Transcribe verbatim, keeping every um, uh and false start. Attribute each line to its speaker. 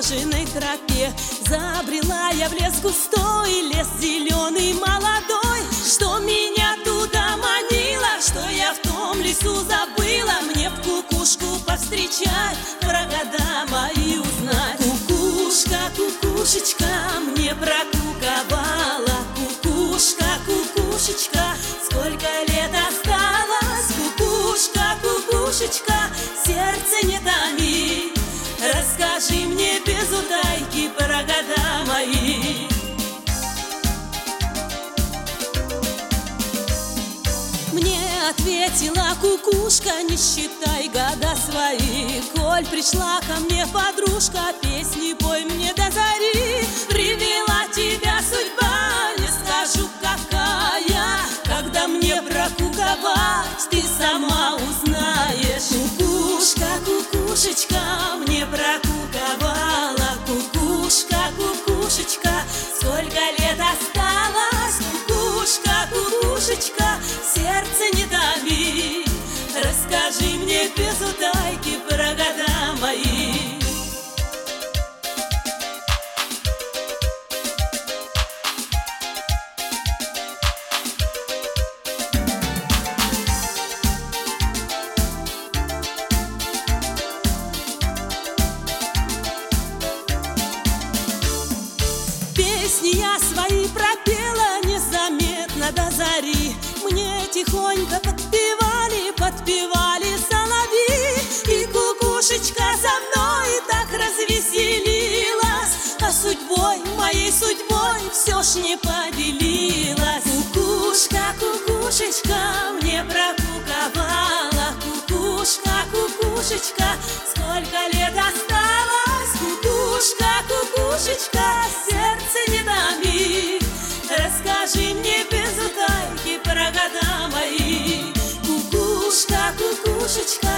Speaker 1: заброшенной тропе. Забрела я в лес густой, лес зеленый молодой. Что меня туда манило, что я в том лесу забыла. Мне б кукушку повстречать, про года мои узнать. Кукушка, кукушечка, мне прокуковала. Кукушка, кукушечка, сколько лет осталось. Кукушка, кукушечка, сердце не томи. Расскажи мне без утайки про года мои. Мне ответила кукушка: не считай года свои. Коль пришла ко мне подружка, песни пой мне до зари. Привела тебя судьба, не скажу какая. Когда мне прокуковать, ты сама узнаешь. Кукушка, кукушечка, мне прокуковала. Кукушка, кукушечка, сколько лет осталось. Кукушка, кукушечка, сердце не томи. Расскажи мне без утайки про года мои. Песни я свои пропела незаметно до зари. Мне тихонько подпевали, подпевали соловьи. И кукушечка со мной так развеселилась, а судьбой, моей судьбой все ж не поделилась. Кукушка, кукушечка, мне прокуковала. Кукушка, кукушечка, сколько лет осталось. Кукушка, кукушечка, сердце не томи. Расскажи мне без утайки про года мои. Кукушка, кукушечка,